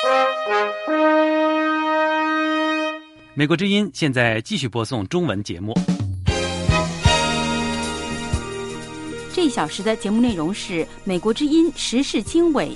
美国之音现在继续播送中文节目。 这一小时的节目内容是美国之音时事经纬。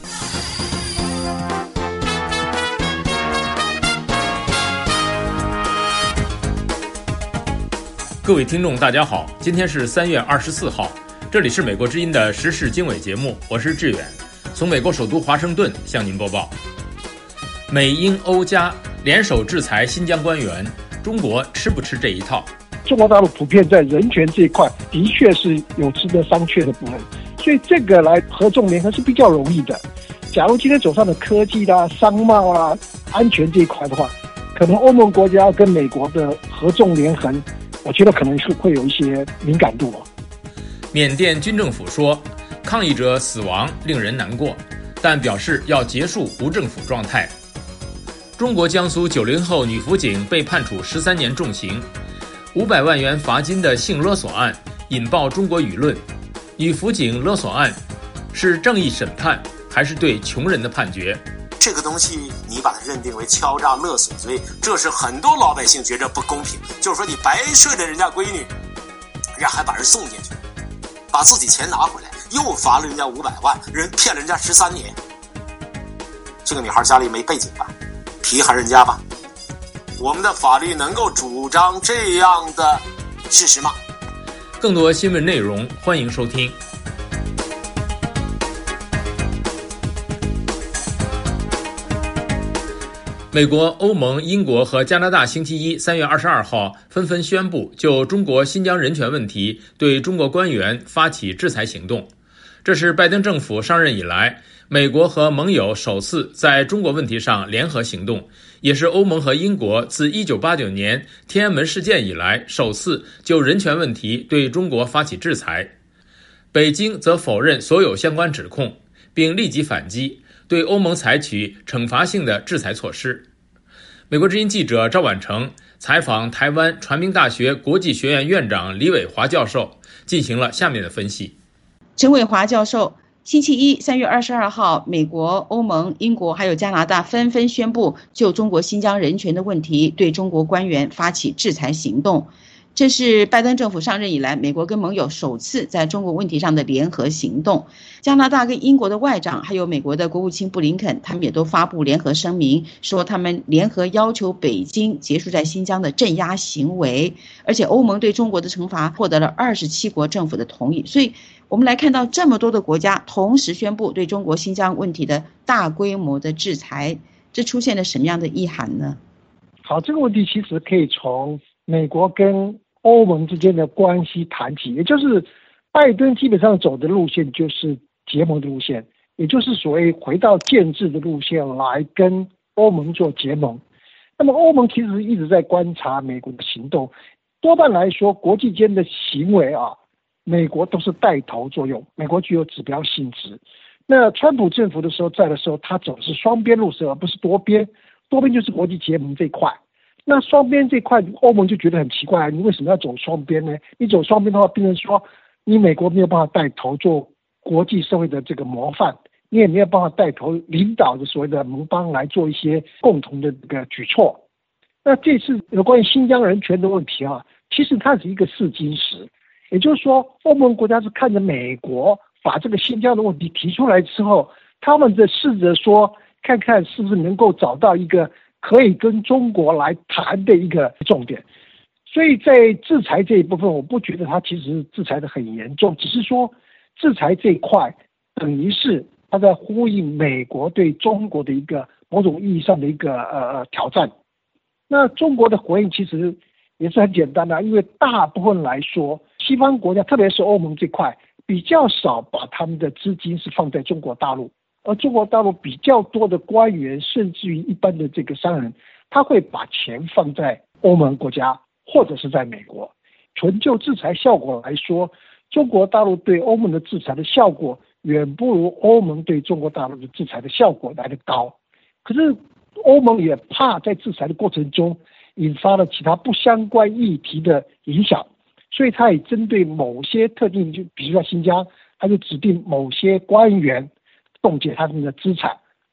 各位听众大家好，今天是3月24号，这里是美国之音的时事经纬节目，我是志远，从美国首都华盛顿向您播报。美英欧加联手制裁新疆官员，中国吃不吃这一套？ 中国大陆普遍在人权这一块的确是有值得商榷的部分，所以这个来合纵联合是比较容易的。假如今天走上的科技啦、商贸啊、安全这一块的话，可能欧盟国家跟美国的合纵连横，我觉得可能是会有一些敏感度。 缅甸军政府说，抗议者死亡令人难过，但表示要结束无政府状态。中国江苏90后女辅警被判处13年重刑，500万元罚金的性勒索案引爆中国舆论。女辅警勒索案是正义审判，还是对穷人的判决？ 这个东西你把它认定为敲诈勒索罪，这是很多老百姓觉着不公平。就是说你白睡了人家闺女，人家还把人送进去，把自己钱拿回来，又罚了人家500万，人骗了人家13年。这个女孩家里没背景吧？皮寒人家吧。我们的法律能够主张这样的事实吗？ 更多新闻内容欢迎收听。美国、欧盟、英国和加拿大星期一3月22号纷纷宣布就中国新疆人权问题对中国官员发起制裁行动。这是拜登政府上任以来，美国和盟友首次在中国问题上联合行动，也是欧盟和英国自1989年天安门事件以来首次就人权问题对中国发起制裁。北京则否认所有相关指控，并立即反击，对欧盟采取惩罚性的制裁措施。美国之音记者赵婉成采访台湾传媒大学国际学院院长李伟华教授，进行了下面的分析。 陈伟华教授，星期一3月22号，美国、欧盟、英国还有加拿大纷纷宣布就中国新疆人权的问题对中国官员发起制裁行动。这是拜登政府上任以来，美国跟盟友首次在中国问题上的联合行动。加拿大跟英国的外长还有美国的国务卿布林肯，他们也都发布联合声明，说他们联合要求北京结束在新疆的镇压行为。而且欧盟对中国的惩罚获得了27国政府的同意。所以我们来看到这么多的国家同时宣布对中国新疆问题的大规模的制裁，这出现了什么样的意涵呢？ 好，这个问题其实可以从美国跟欧盟之间的关系谈起，也就是拜登基本上走的路线就是结盟的路线，也就是所谓回到建制的路线来跟欧盟做结盟。那么欧盟其实一直在观察美国的行动，多半来说国际间的行为美国都是带头作用，美国具有指标性质。那川普政府的时候在的时候，他走的是双边路线而不是多边，多边就是国际结盟这一块。那双边这块欧盟就觉得很奇怪，你为什么要走双边呢？你走双边的话，变成说你美国没有办法带头做国际社会的这个模范，你也没有办法带头领导着所谓的盟邦来做一些共同的这个举措。那这次有关于新疆人权的问题其实它是一个试金石，也就是说欧盟国家是看着美国把这个新疆的问题提出来之后，他们在试着说看看是不是能够找到一个可以跟中国来谈的一个重点。所以在制裁这一部分，我不觉得它其实制裁的很严重，只是说制裁这一块等于是它在呼应美国对中国的一个某种意义上的一个挑战。那中国的回应其实也是很简单的，因为大部分来说西方国家特别是欧盟这块比较少把他们的资金是放在中国大陆，而中国大陆比较多的官员甚至于一般的这个商人，他会把钱放在欧盟国家或者是在美国。纯就制裁效果来说，中国大陆对欧盟的制裁的效果远不如欧盟对中国大陆的制裁的效果来得高。可是欧盟也怕在制裁的过程中引发了其他不相关议题的影响，所以他也针对某些特定，就比如说新疆，他就指定某些官员冻结他们的资产，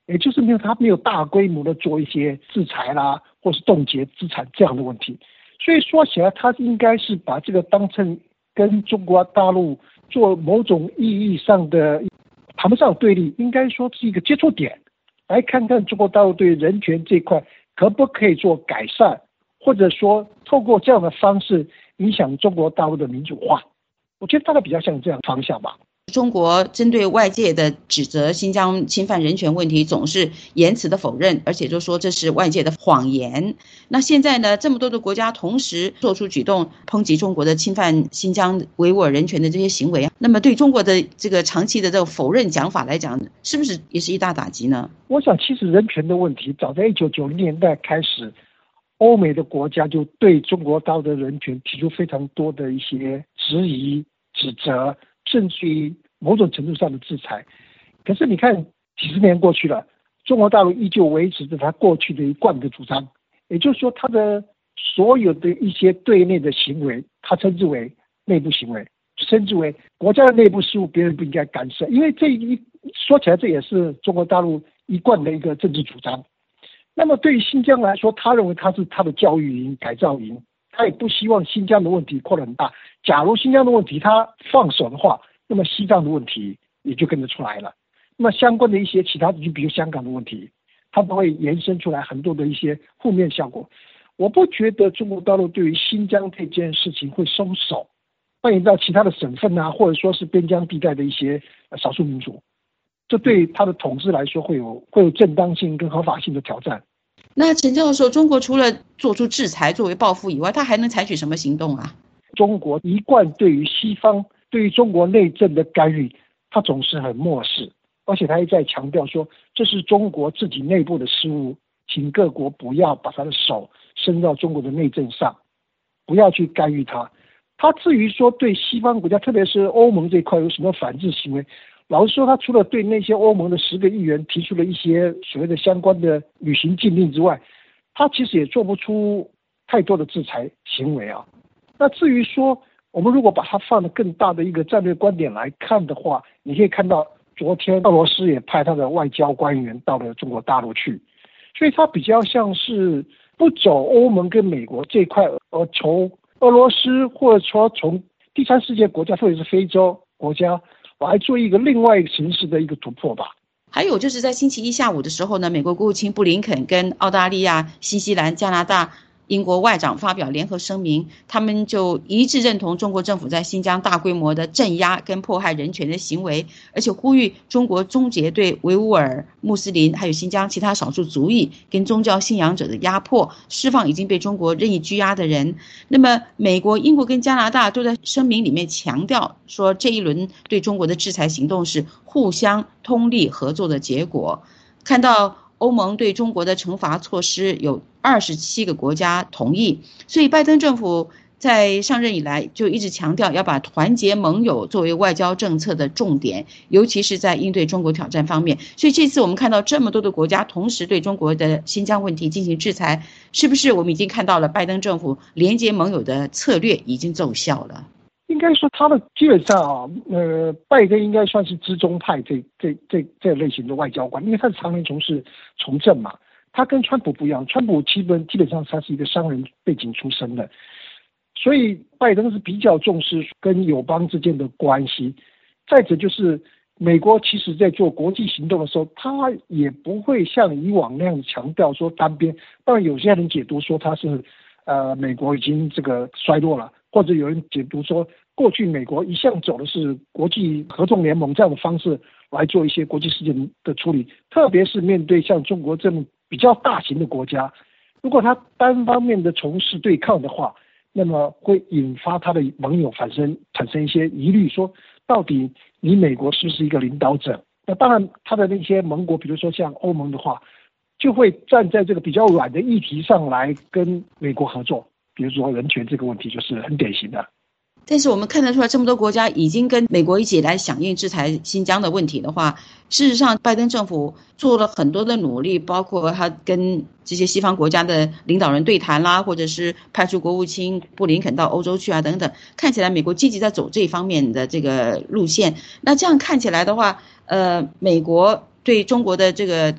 也就是他没有大规模的做一些制裁啦，或是冻结资产这样的问题。所以说起来，他应该是把这个当成跟中国大陆做某种意义上的谈不上对立，应该说是一个接触点，来看看中国大陆对人权这块可不可以做改善，或者说透过这样的方式影响中国大陆的民主化。我觉得大概比较像这样的方向吧。 中国针对外界的指责新疆侵犯人权问题总是严词的否认，而且就说这是外界的谎言。那现在呢，这么多的国家同时做出举动抨击中国的侵犯新疆维吾尔人权的这些行为，那么对中国的这个长期的这个否认讲法来讲，是不是也是一大打击呢？ 我想其实人权的问题早在1990年代开始，欧美的国家就对中国大陆的人权提出非常多的一些质疑、指责，甚至于某种程度上的制裁。可是你看几十年过去了，中国大陆依旧维持着他过去的一贯的主张，也就是说他的所有的一些对内的行为，他称之为内部行为，称之为国家的内部事务，别人不应该干涉。因为这一说起来，这也是中国大陆一贯的一个政治主张。那么对于新疆来说，他认为他是他的教育营、改造营，他也不希望新疆的问题扩得很大。假如新疆的问题他放手的话，那么西藏的问题也就跟着出来了。那么相关的一些其他的，就比如香港的问题，它都会延伸出来很多的一些负面效果。我不觉得中国大陆对于新疆这件事情会松手，蔓延到其他的省份啊，或者说是边疆地带的一些少数民族，这对他的统治来说会有正当性跟合法性的挑战。 那陈教授，中国除了做出制裁作为报复以外，他还能采取什么行动啊？ 中国一贯对于西方对于中国内政的干预，他总是很漠视，而且他一再强调说这是中国自己内部的事务，请各国不要把他的手伸到中国的内政上，不要去干预他。他至于说对西方国家，特别是欧盟这一块有什么反制行为，老实说，他除了对那些欧盟的10个议员提出了一些所谓的相关的旅行禁令之外，他其实也做不出太多的制裁行为啊。那至于说我们如果把它放得更大的一个战略观点来看的话，你可以看到昨天俄罗斯也派他的外交官员到了中国大陆去，所以它比较像是不走欧盟跟美国这一块，而从俄罗斯或者说从第三世界国家，特别是非洲国家来做一个另外一个形式的一个突破吧。 还有就是在星期一下午的时候呢，美国国务卿布林肯跟澳大利亚、新西兰、加拿大、英国外长发表联合声明，他们就一致认同中国政府在新疆大规模的镇压跟迫害人权的行为，而且呼吁中国终结对维吾尔、穆斯林还有新疆其他少数族裔跟宗教信仰者的压迫，释放已经被中国任意拘押的人。那么美国、英国跟加拿大都在声明里面强调说，这一轮对中国的制裁行动是互相通力合作的结果。看到欧盟对中国的惩罚措施有27个国家同意，所以拜登政府在上任以来就一直强调要把团结盟友作为外交政策的重点，尤其是在应对中国挑战方面。所以这次我们看到这么多的国家同时对中国的新疆问题进行制裁，是不是我们已经看到了拜登政府联结盟友的策略已经奏效了？ 应该说他的基本上拜登应该算是知中派这类型的外交官，因为他是常年从政嘛。他跟川普不一样，川普基本上他是一个商人背景出身的，所以拜登是比较重视跟友邦之间的关系。再者就是美国其实在做国际行动的时候，他也不会像以往那样强调说单边。当然有些人解读说他是美国已经这个衰落了，或者有人解读说过去美国一向走的是国际合纵联盟这样的方式来做一些国际事件的处理，特别是面对像中国这么比较大型的国家，如果他单方面的从事对抗的话，那么会引发他的盟友产生一些疑虑，说到底你美国是不是一个领导者？那当然他的那些盟国，比如说像欧盟的话，就会站在这个比较软的议题上来跟美国合作，比如说人权这个问题就是很典型的。 但是我们看得出来，这么多国家已经跟美国一起来响应制裁新疆的问题的话，事实上拜登政府做了很多的努力，包括他跟这些西方国家的领导人对谈啦，或者是派出国务卿布林肯到欧洲去啊等等，看起来美国积极在走这方面的这个路线。那这样看起来的话，美国对中国的这个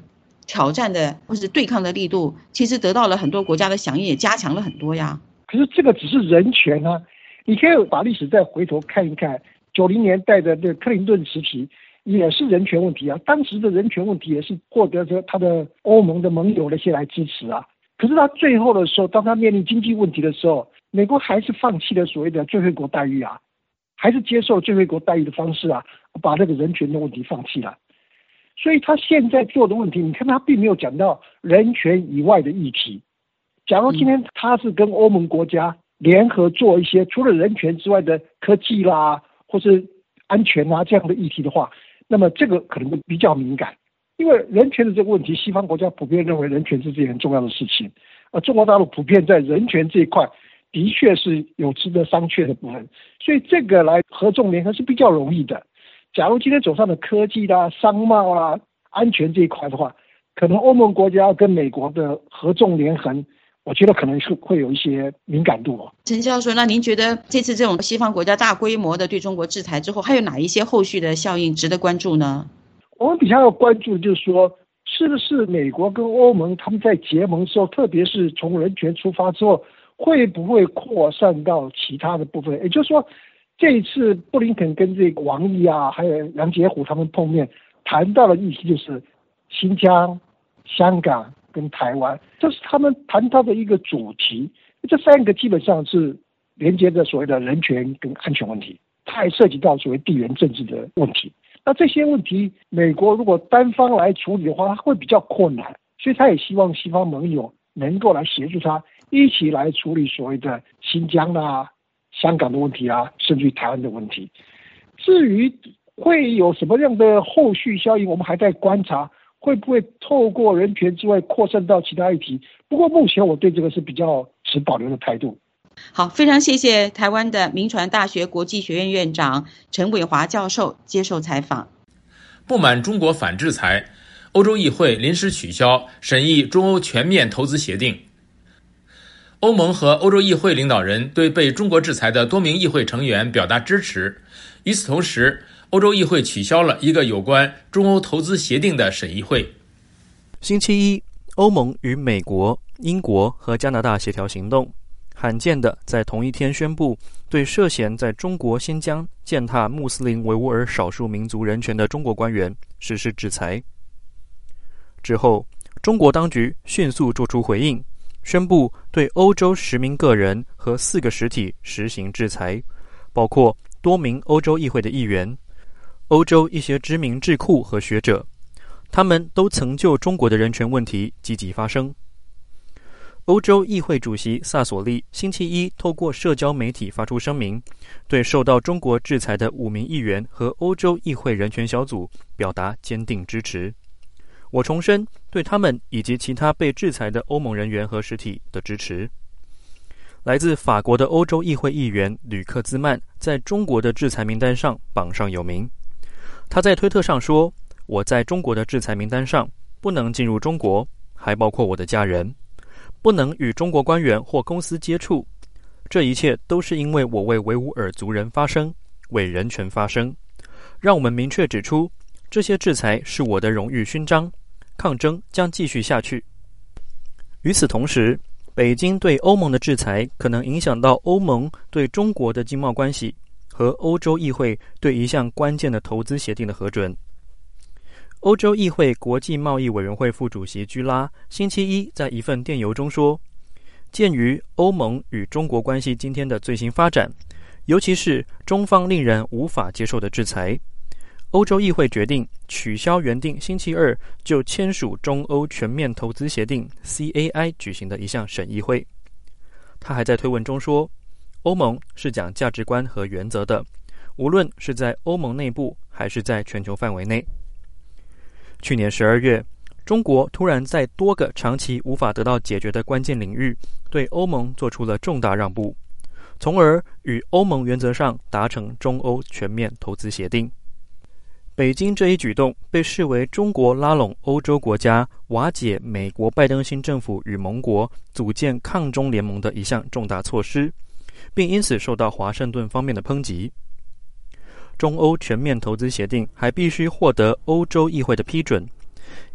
挑战的或是对抗的力度，其实得到了很多国家的响应，也加强了很多呀。 可是这个只是人权啊，你可以把历史再回头看一看，90年代的这个克林顿时期也是人权问题啊，当时的人权问题也是获得着他的欧盟的盟友那些来支持啊。可是他最后的时候，当他面临经济问题的时候，美国还是放弃了所谓的最惠国待遇啊，还是接受最惠国待遇的方式啊，把这个人权的问题放弃了。所以他现在做的问题，你看他并没有讲到人权以外的议题。假如今天他是跟欧盟国家联合做一些除了人权之外的科技啦，或是安全啊这样的议题的话，那么这个可能会比较敏感。因为人权的这个问题，西方国家普遍认为人权是件很重要的事情，中国大陆普遍在人权这一块的确是有值得商榷的部分，所以这个来合纵联合是比较容易的。假如今天走上的科技啦、商贸啦、安全这一块的话，可能欧盟国家跟美国的合纵连横，我觉得可能是会有一些敏感度哦。 陈教授，那您觉得这次这种西方国家大规模的对中国制裁之后，还有哪一些后续的效应值得关注呢？ 我们比较要关注的就是说，是不是美国跟欧盟他们在结盟之后，特别是从人权出发之后，会不会扩散到其他的部分？也就是说，这一次布林肯跟这个王毅啊，还有杨洁篪他们碰面，谈到的议题就是新疆、香港跟台湾，这是他们谈到的一个主题。这三个基本上是连接着所谓的人权跟安全问题，它也涉及到所谓地缘政治的问题。那这些问题，美国如果单方来处理的话，它会比较困难，所以他也希望西方盟友能够来协助他，一起来处理所谓的新疆啊、香港的问题啊，甚至于台湾的问题。至于会有什么样的后续效应，我们还在观察，会不会透过人权之外扩散到其他议题。不过目前我对这个是比较持保留的态度。 好，非常谢谢台湾的銘传大学国际学院院长陈伟华教授接受采访。 不满中国反制裁，欧洲议会临时取消审议中欧全面投资协定。欧盟和欧洲议会领导人对被中国制裁的多名议会成员表达支持。与此同时，欧洲议会取消了一个有关中欧投资协定的审议会。 星期一，欧盟与美国、英国和加拿大协调行动，罕见的在同一天宣布对涉嫌在中国新疆践踏穆斯林维吾尔少数民族人权的中国官员实施制裁。之后，中国当局迅速作出回应，宣布对欧洲10名个人和4个实体实行制裁，包括多名欧洲议会的议员、欧洲一些知名智库和学者，他们都曾就中国的人权问题积极发声。欧洲议会主席萨索利星期一透过社交媒体发出声明，对受到中国制裁的5名议员和欧洲议会人权小组表达坚定支持。我重申对他们以及其他被制裁的欧盟人员和实体的支持。来自法国的欧洲议会议员吕克兹曼在中国的制裁名单上榜上有名。他在推特上说：“我在中国的制裁名单上，不能进入中国，还包括我的家人。不能与中国官员或公司接触，这一切都是因为我为维吾尔族人发声，为人权发声。让我们明确指出，这些制裁是我的荣誉勋章，抗争将继续下去。”与此同时，北京对欧盟的制裁可能影响到欧盟对中国的经贸关系和欧洲议会对一项关键的投资协定的核准。欧洲议会国际贸易委员会副主席居拉星期一在一份电邮中说，鉴于欧盟与中国关系今天的最新发展，尤其是中方令人无法接受的制裁，欧洲议会决定取消原定星期二就签署中欧全面投资协定 CAI 举行的一项审议会。他还在推文中说，欧盟是讲价值观和原则的，无论是在欧盟内部还是在全球范围内。去年12月，中国突然在多个长期无法得到解决的关键领域对欧盟做出了重大让步，从而与欧盟原则上达成中欧全面投资协定。北京这一举动被视为中国拉拢欧洲国家瓦解美国拜登新政府与盟国组建抗中联盟的一项重大措施，并因此受到华盛顿方面的抨击。中欧全面投资协定还必须获得欧洲议会的批准，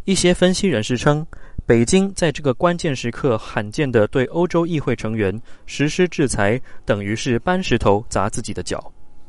一些分析人士称，北京在这个关键时刻罕见地对欧洲议会成员实施制裁，等于是搬石头砸自己的脚。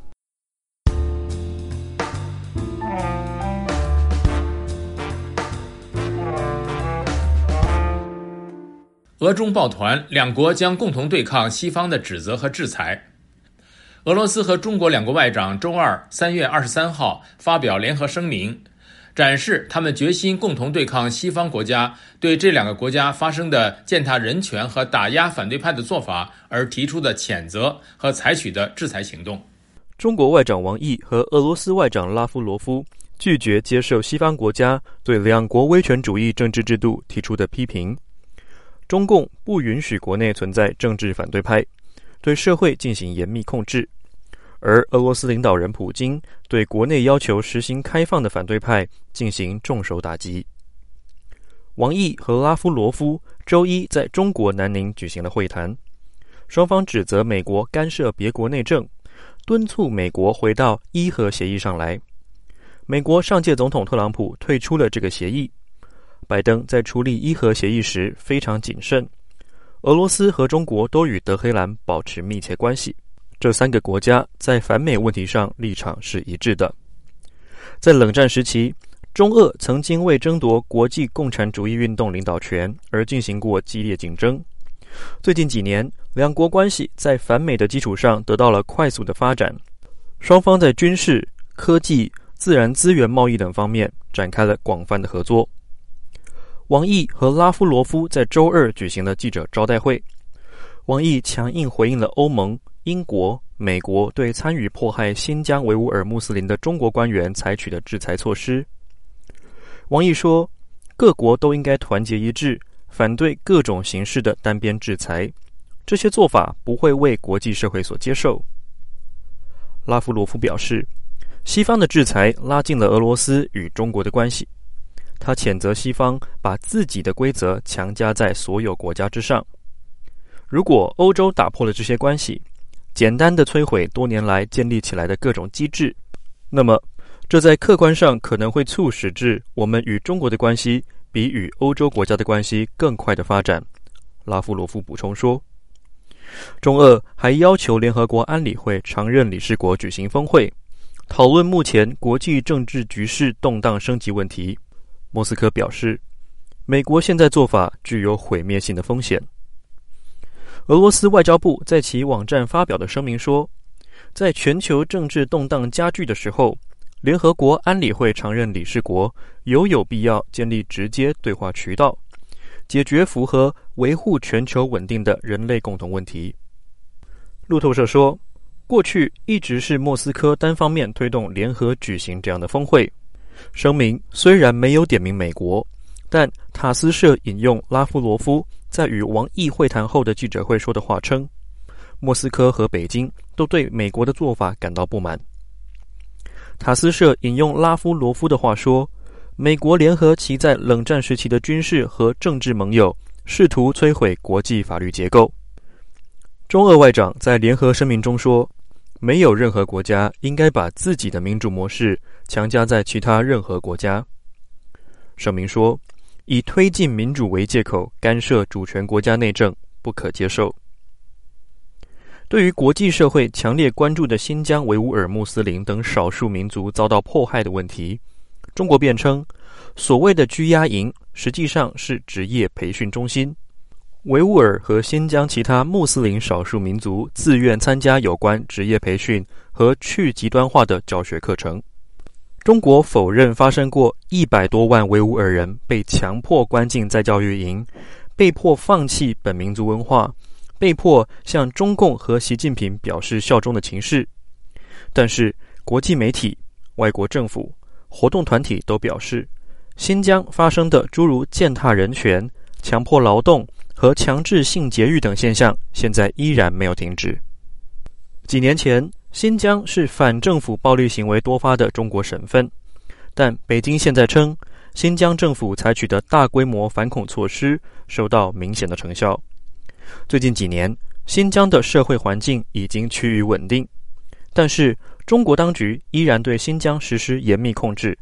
俄中抱团，两国将共同对抗西方的指责和制裁。俄罗斯和中国两国外长周二3月23号发表联合声明，展示他们决心共同对抗西方国家对这两个国家发生的践踏人权和打压反对派的做法而提出的谴责和采取的制裁行动。 中国外长王毅和俄罗斯外长拉夫罗夫拒绝接受西方国家对两国威权主义政治制度提出的批评。中共不允许国内存在政治反对派，对社会进行严密控制，而俄罗斯领导人普京对国内要求实行开放的反对派进行重手打击。王毅和拉夫罗夫周一在中国南宁举行了会谈，双方指责美国干涉别国内政，敦促美国回到伊核协议上来。美国上届总统特朗普退出了这个协议，拜登在处理伊核协议时非常谨慎。俄罗斯和中国都与德黑兰保持密切关系，这三个国家在反美问题上立场是一致的。在冷战时期，中俄曾经为争夺国际共产主义运动领导权而进行过激烈竞争。最近几年，两国关系在反美的基础上得到了快速的发展，双方在军事、科技、自然资源贸易等方面展开了广泛的合作。王毅和拉夫罗夫在周二举行了记者招待会，王毅强硬回应了欧盟、英国、美国对参与迫害新疆维吾尔穆斯林的中国官员采取的制裁措施。王毅说，各国都应该团结一致，反对各种形式的单边制裁，这些做法不会为国际社会所接受。拉夫罗夫表示，西方的制裁拉近了俄罗斯与中国的关系，他谴责西方把自己的规则强加在所有国家之上。如果欧洲打破了这些关系，简单的摧毁多年来建立起来的各种机制，那么这在客观上可能会促使至我们与中国的关系比与欧洲国家的关系更快的发展，拉夫罗夫补充说。中俄还要求联合国安理会常任理事国举行峰会，讨论目前国际政治局势动荡升级问题。莫斯科表示，美国现在做法具有毁灭性的风险。俄罗斯外交部在其网站发表的声明说，在全球政治动荡加剧的时候，联合国安理会常任理事国有必要建立直接对话渠道，解决符合维护全球稳定的人类共同问题。路透社说，过去一直是莫斯科单方面推动联合举行这样的峰会。声明虽然没有点名美国，但塔斯社引用拉夫罗夫在与王毅会谈后的记者会说的话称，莫斯科和北京都对美国的做法感到不满。塔斯社引用拉夫罗夫的话说，美国联合其在冷战时期的军事和政治盟友，试图摧毁国际法律结构。中俄外长在联合声明中说，没有任何国家应该把自己的民主模式强加在其他任何国家。声明说，以推进民主为借口干涉主权国家内政不可接受。对于国际社会强烈关注的新疆维吾尔穆斯林等少数民族遭到迫害的问题，中国辩称，所谓的拘押营实际上是职业培训中心，维吾尔和新疆其他穆斯林少数民族自愿参加有关职业培训和去极端化的教学课程。中国否认发生过100多万维吾尔人被强迫关进再教育营，被迫放弃本民族文化，被迫向中共和习近平表示效忠的情势。但是国际媒体、外国政府、活动团体都表示，新疆发生的诸如践踏人权、强迫劳动和强制性节育等现象现在依然没有停止。几年前，新疆是反政府暴力行为多发的中国省份，但北京现在称，新疆政府采取的大规模反恐措施收到明显的成效。最近几年，新疆的社会环境已经趋于稳定，但是中国当局依然对新疆实施严密控制，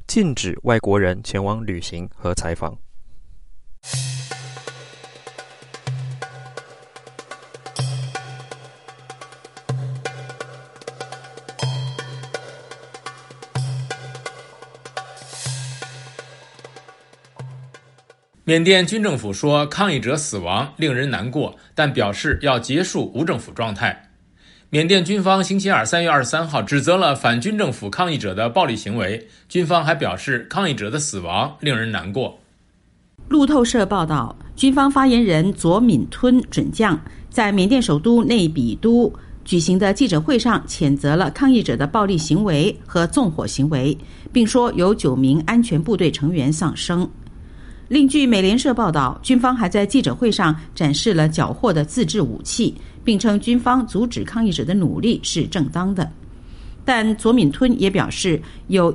禁止外国人前往旅行和采访。 缅甸军政府说抗议者死亡令人难过，但表示要结束无政府状态。缅甸军方星期二3月23号指责了反军政府抗议者的暴力行为，军方还表示抗议者的死亡令人难过。 路透社报道，军方发言人佐敏吞准将在缅甸首都内比都举行的记者会上谴责了抗议者的暴力行为和纵火行为，并说有9名安全部队成员丧生。另据美联社报道，军方还在记者会上展示了缴获的自制武器，并称军方阻止抗议者的努力是正当的。但佐敏吞也表示，有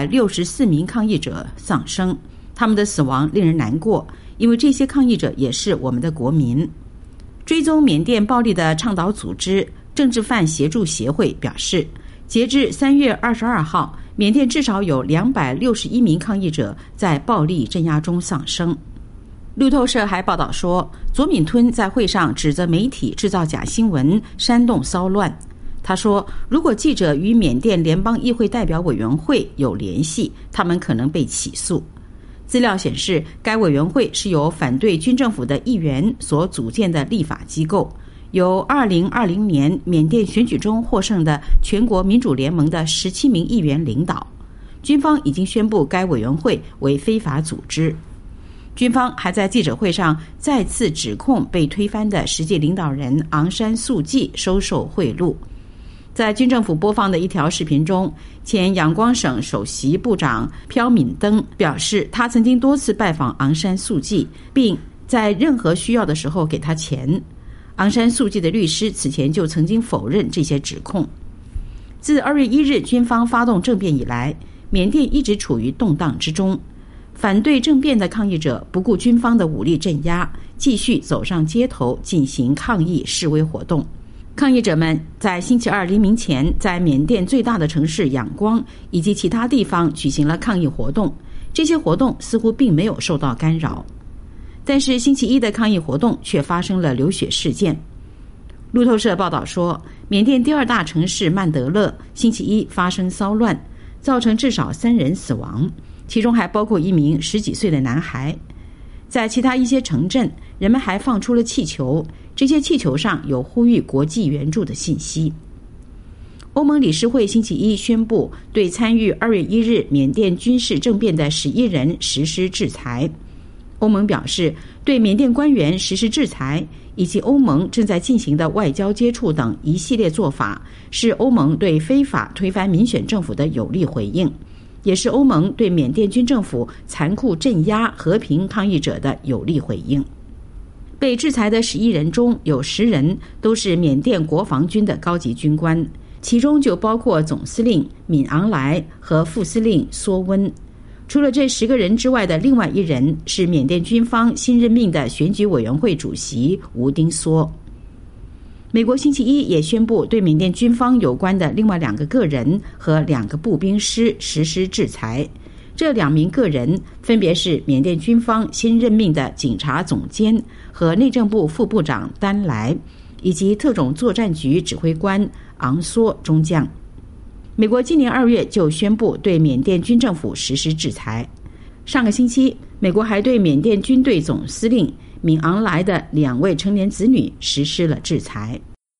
164名抗议者丧生，他们的死亡令人难过，因为这些抗议者也是我们的国民。追踪缅甸暴力的倡导组织政治犯协助协会表示，截至3月22号，缅甸至少有261名抗议者在暴力镇压中丧生。路透社还报道说，佐敏吞在会上指责媒体制造假新闻，煽动骚乱。他说，如果记者与缅甸联邦议会代表委员会有联系，他们可能被起诉。资料显示，该委员会是由反对军政府的议员所组建的立法机构，由2020年缅甸选举中获胜的全国民主联盟的17名议员领导。军方已经宣布该委员会为非法组织。军方还在记者会上再次指控被推翻的实际领导人昂山素季收受贿赂。在军政府播放的一条视频中，前仰光省首席部长朴敏登表示，他曾经多次拜访昂山素季，并在任何需要的时候给他钱。昂山素季的律师此前就曾经否认这些指控。自2月1日军方发动政变以来，缅甸一直处于动荡之中。反对政变的抗议者不顾军方的武力镇压，继续走上街头进行抗议示威活动。抗议者们在星期二黎明前在缅甸最大的城市仰光以及其他地方举行了抗议活动，这些活动似乎并没有受到干扰。但是星期一的抗议活动却发生了流血事件。路透社报道说，缅甸第2大城市曼德勒星期一发生骚乱，造成至少3人死亡，其中还包括1名10几岁的男孩。在其他一些城镇，人们还放出了气球，这些气球上有呼吁国际援助的信息。欧盟理事会星期一宣布对参与2月1日缅甸军事政变的11人实施制裁。欧盟表示，对缅甸官员实施制裁，以及欧盟正在进行的外交接触等一系列做法，是欧盟对非法推翻民选政府的有力回应，也是欧盟对缅甸军政府残酷镇压和平抗议者的有力回应。被制裁的11人中有10人都是缅甸国防军的高级军官，其中就包括总司令敏昂莱和副司令梭温。除了这10个人之外的另外1人是缅甸军方新任命的选举委员会主席吴丁梭。美国星期一也宣布对缅甸军方有关的另外2个个人和2个步兵师实施制裁。这2名个人分别是缅甸军方新任命的警察总监和内政部副部长丹莱，以及特种作战局指挥官昂梭中将。美国今年2月就宣布对缅甸军政府实施制裁。上个星期，美国还对缅甸军队总司令敏昂莱的2位成年子女实施了制裁。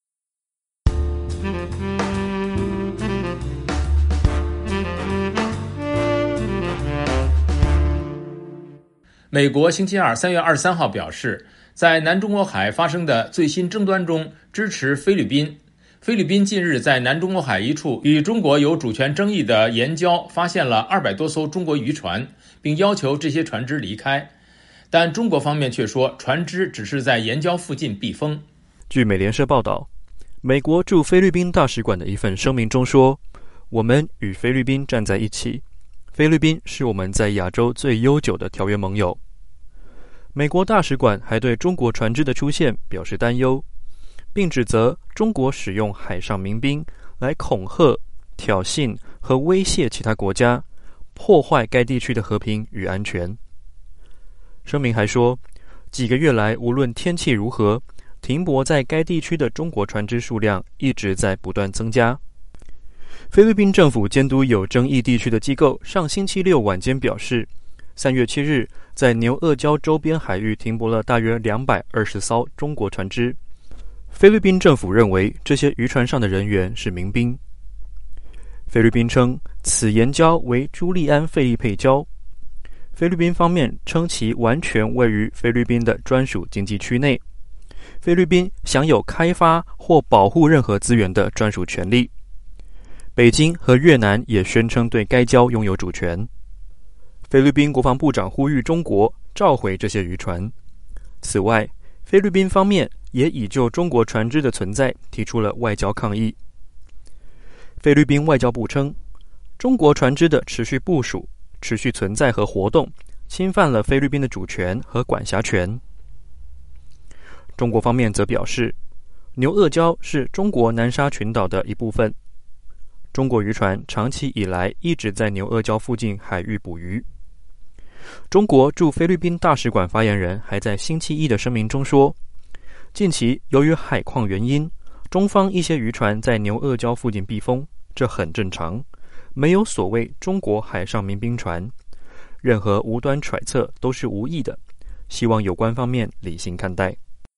美国星期二3月23号表示，在南中国海发生的最新争端中支持菲律宾。菲律宾近日在南中国海一处与中国有主权争议的岩礁发现了200多艘中国渔船，并要求这些船只离开，但中国方面却说船只只是在岩礁附近避风。 据美联社报道，美国驻菲律宾大使馆的一份声明中说，我们与菲律宾站在一起，菲律宾是我们在亚洲最悠久的条约盟友。美国大使馆还对中国船只的出现表示担忧，并指责中国使用海上民兵来恐吓、挑衅和威胁其他国家， 破坏该地区的和平与安全。声明还说，几个月来无论天气如何，停泊在该地区的中国船只数量一直在不断增加。菲律宾政府监督有争议地区的机构上星期六晚间表示，3月7日在牛轭礁周边海域停泊了大约220艘中国船只。菲律宾政府认为这些渔船上的人员是民兵。菲律宾称此岩礁为朱利安·费利佩礁，菲律宾方面称其完全位于菲律宾的专属经济区内，菲律宾享有开发或保护任何资源的专属权利。北京和越南也宣称对该礁拥有主权。菲律宾国防部长呼吁中国召回这些渔船。此外，菲律宾方面也已就中国船只的存在提出了外交抗议。菲律宾外交部称，中国船只的持续部署、持续存在和活动侵犯了菲律宾的主权和管辖权。中国方面则表示，牛轭礁是中国南沙群岛的一部分。中国渔船长期以来一直在牛轭礁附近海域捕鱼。中国驻菲律宾大使馆发言人还在星期一的声明中说，近期由于海况原因，中方一些渔船在牛轭礁附近避风，这很正常，没有所谓中国海上民兵船，任何无端揣测都是无意的，希望有关方面理性看待。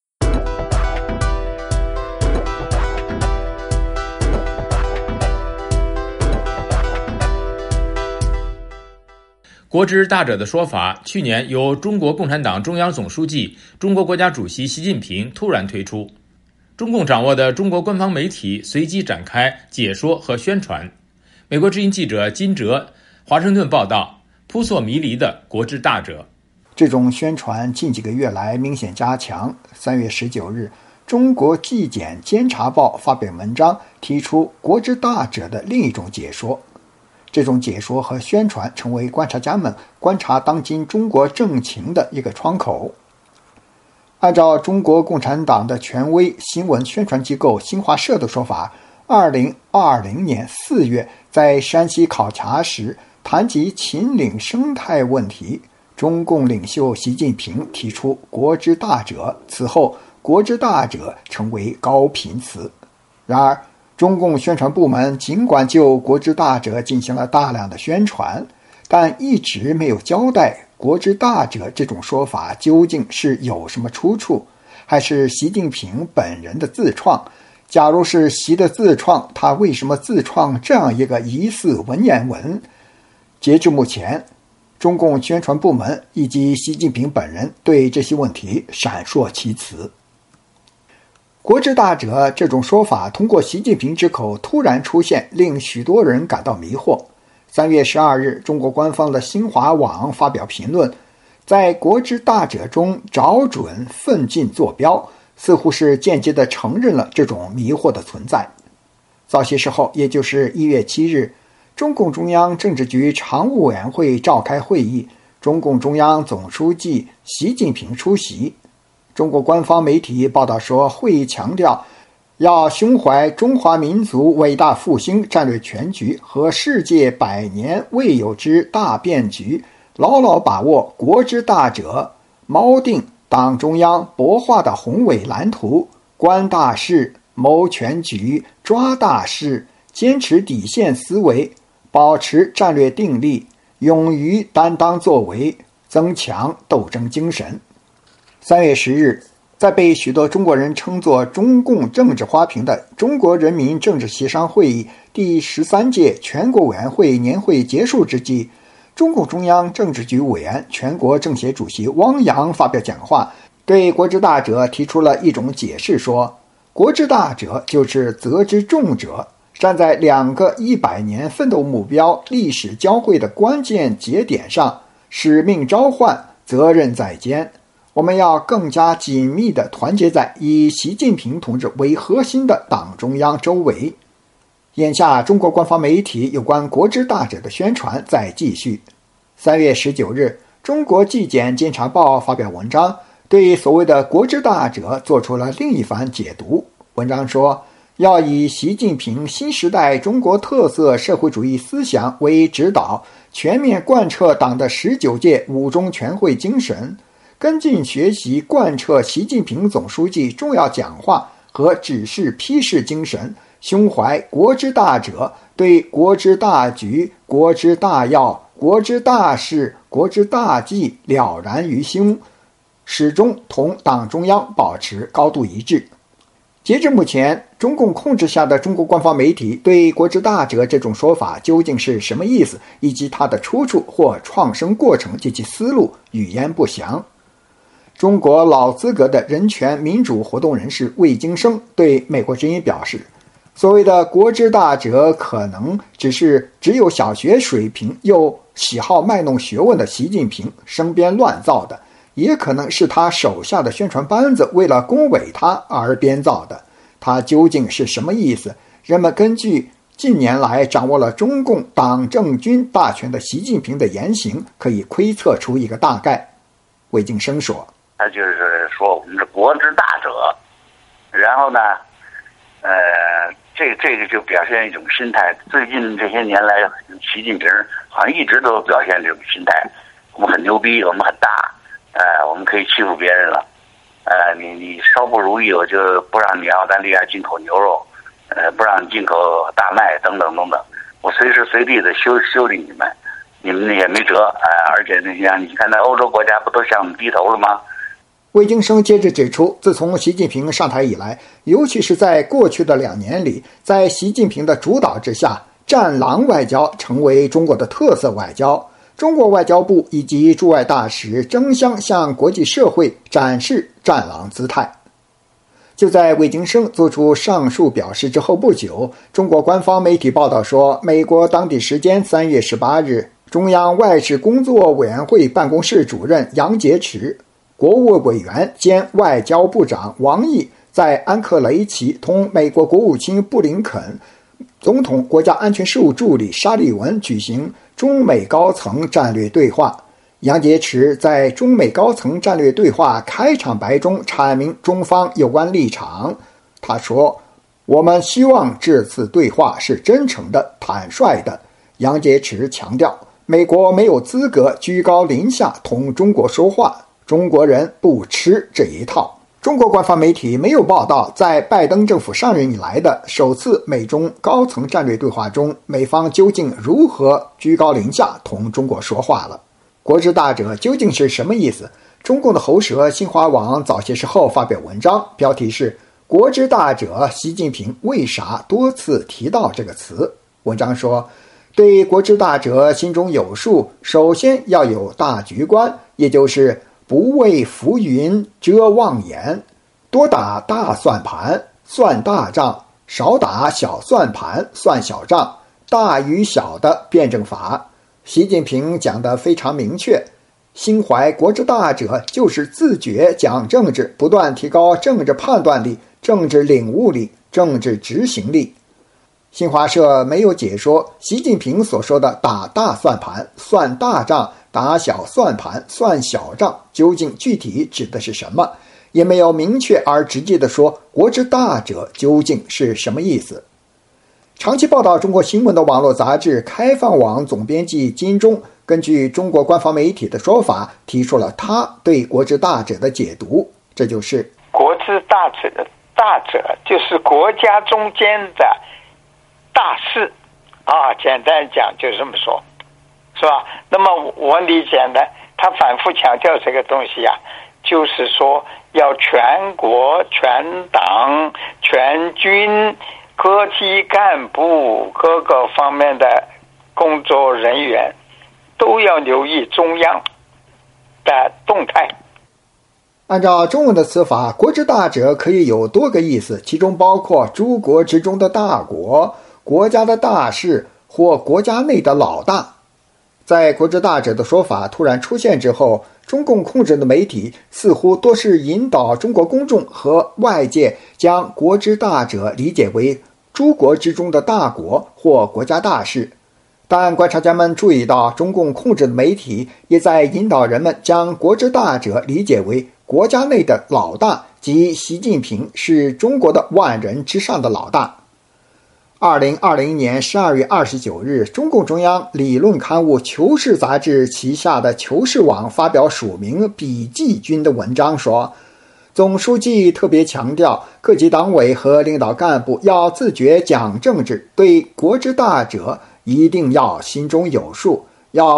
国之大者的说法，去年由中国共产党中央总书记、中国国家主席习近平突然推出，中共掌握的中国官方媒体随即展开解说和宣传。美国之音记者金哲华盛顿报道，扑朔迷离的国之大者。 这种宣传近几个月来明显加强。3月19日，中国纪检监察报发表文章，提出国之大者的另一种解说。这种解说和宣传成为观察家们观察当今中国政情的一个窗口。按照中国共产党的权威新闻宣传机构新华社的说法，2020年4月在山西考察时谈及秦岭生态问题，中共领袖习近平提出国之大者，此后国之大者成为高频词。然而中共宣传部门尽管就国之大者进行了大量的宣传，但一直没有交代国之大者这种说法究竟是有什么出处，还是习近平本人的自创。假如是习的自创，他为什么自创这样一个疑似文言文？截至目前，中共宣传部门以及习近平本人对这些问题闪烁其词。国之大者这种说法通过习近平之口突然出现，令许多人感到迷惑。3月12日，中国官方的新华网发表评论，在国之大者中找准奋进坐标，似乎是间接地承认了这种迷惑的存在。早些时候，也就是1月7日，中共中央政治局常务委员会召开会议，中共中央总书记习近平出席。中国官方媒体报道说，会议强调要胸怀中华民族伟大复兴战略全局和世界100年未有之大变局，牢牢把握国之大者，锚定党中央擘画的宏伟蓝图，观大势，谋全局，抓大势，坚持底线思维，保持战略定力，勇于担当作为，增强斗争精神。3月10日，在被许多中国人称作中共政治花瓶的中国人民政治协商会议第13届全国委员会年会结束之际，中共中央政治局委员、全国政协主席汪洋发表讲话，对国之大者提出了一种解释，说国之大者就是责之重者，站在2个100年奋斗目标历史交汇的关键节点上，使命召唤，责任在肩。我们要更加紧密地团结在以习近平同志为核心的党中央周围。眼下中国官方媒体有关国之大者的宣传在继续。3月19日，中国纪检监察报发表文章，对所谓的国之大者做出了另一番解读。文章说， 要以习近平新时代中国特色社会主义思想为指导，全面贯彻党的19届五中全会精神，跟进学习贯彻习近平总书记重要讲话和指示批示精神，胸怀国之大者，对国之大局、国之大要、国之大事、国之大计了然于胸，始终同党中央保持高度一致。截至目前，中共控制下的中国官方媒体对国之大者这种说法究竟是什么意思，以及它的出处或创生过程及其思路，语焉不详。中国老资格的人权民主活动人士魏京生对美国之音表示，所谓的国之大者可能只有小学水平又喜好卖弄学问的习近平生编乱造的，也可能是他手下的宣传班子为了恭维他而编造的。他究竟是什么意思？人们根据近年来掌握了中共党政军大权的习近平的言行，可以窥测出一个大概。魏京生说， 他就是说我们是国之大者，然后呢这个就表现一种心态。最近这些年来，习近平好像一直都表现这种心态，我们很牛逼，我们很大，我们可以欺负别人了，你稍不如意，我就不让你澳大利亚进口牛肉，不让你进口大麦等等等等，我随时随地的修理你们也没辙，而且你看那欧洲国家不都向我们低头了吗？ 魏京生接着指出，自从习近平上台以来，尤其是在过去的2年里，在习近平的主导之下，战狼外交成为中国的特色外交。中国外交部以及驻外大使争相向国际社会展示战狼姿态。就在魏京生做出上述表示之后不久，中国官方媒体报道说，美国当地时间3月18日，中央外事工作委员会办公室主任杨洁篪、国务委员兼外交部长王毅在安克雷奇同美国国务卿布林肯、总统国家安全事务助理沙利文举行中美高层战略对话。杨洁篪在中美高层战略对话开场白中阐明中方有关立场。他说，我们希望这次对话是真诚的、坦率的。杨洁篪强调，美国没有资格居高临下同中国说话，中国人不吃这一套。中国官方媒体没有报道在拜登政府上任以来的首次美中高层战略对话中，美方究竟如何居高临下同中国说话了。国之大者究竟是什么意思？中共的喉舌新华网早些时候发表文章，标题是国之大者，习近平为啥多次提到这个词。文章说，对国之大者心中有数，首先要有大局观，也就是不为浮云遮望眼，多打大算盘算大账，少打小算盘算小账，大与小的辩证法。习近平讲得非常明确，心怀国之大者就是自觉讲政治，不断提高政治判断力、政治领悟力、政治执行力。新华社没有解说习近平所说的打大算盘算大账，打小算盘算小账究竟具体指的是什么，也没有明确而直接地说国之大者究竟是什么意思。长期报道中国新闻的网络杂志开放网总编辑金钟根据中国官方媒体的说法，提出了他对国之大者的解读，这就是国之大者的大者就是国家中间的大事简单讲就是这么说，是吧？那么我理解呢，他反复强调这个东西就是说要全国全党全军各级干部各个方面的工作人员都要留意中央的动态。 按照中文的词法，国之大者可以有多个意思，其中包括诸国之中的大国、国家的大事或国家内的老大。在国之大者的说法突然出现之后，中共控制的媒体似乎多是引导中国公众和外界将国之大者理解为诸国之中的大国或国家大事。但观察家们注意到，中共控制的媒体也在引导人们将国之大者理解为国家内的老大即习近平是中国的万人之上的老大。2020年12月29日，中共中央理论刊物《求是》杂志旗下的求是网发表署名笔记君的文章说，总书记特别强调，各级党委和领导干部要自觉讲政治，对国之大者一定要心中有数，要